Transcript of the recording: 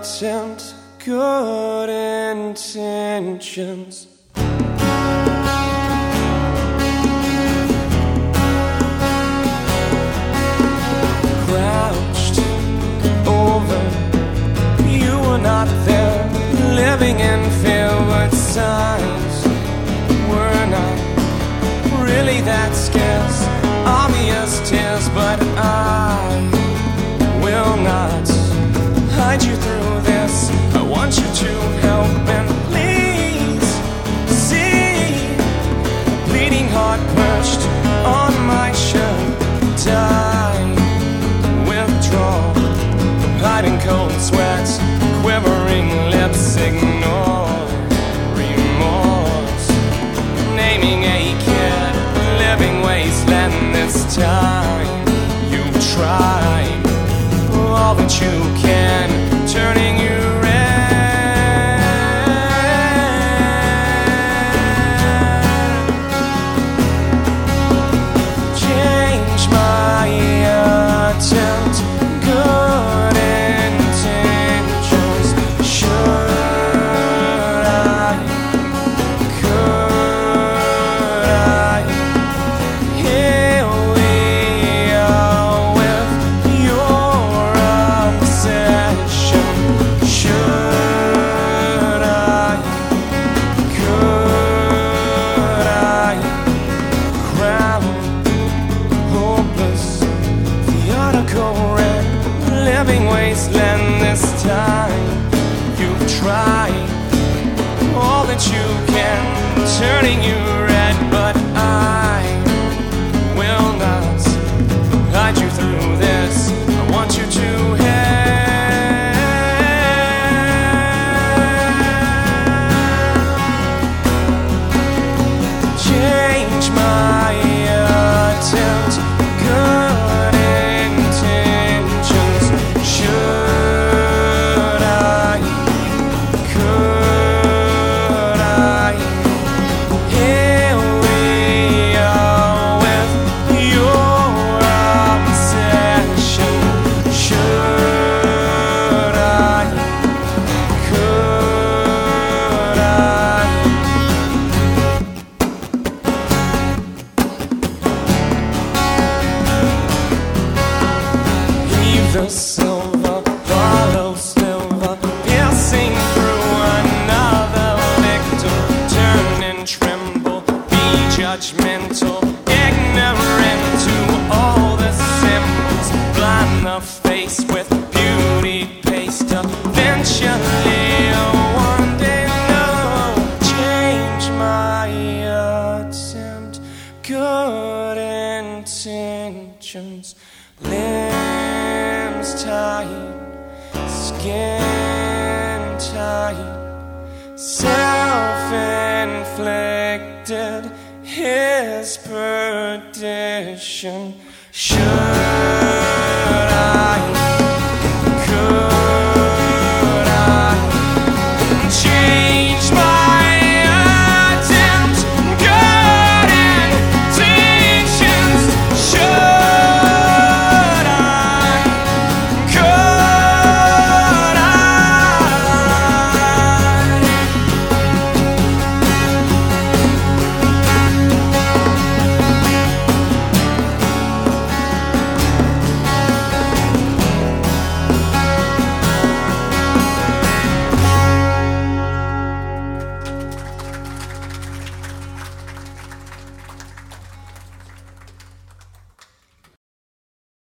attempt, good intentions. Crouched over, you were not there, living in fear, but signs were not really that scarce. Obvious tears, but I will not hide you through this. I want you to help and please see a bleeding heart perched on my shirt. Die, withdraw, hiding cold sweats, quivering lips, ignore remorse. Naming a kid, living wasteland. This time you tried all that you can, turning you red. Change my attempt, good intentions. Should I, could I? Here we are with your obsession. Should I, could I? Crown hopeless, theatrical red, living wasteland. This time you've tried all that you can, turning you red, but I will not hide you through this. I want you to change my attempt, good intentions. Should I, could I? Here we are with your obsession. Should I, could I? Leave the silver, follow silver, piercing through another victim. Turn and tremble, be judgmental, ignorant to all the symbols. Blind the face with beauty paste, eventually one day no. Change my attempt, good intentions. Limbs tight, skin tight, self-inflicted, his perdition. Should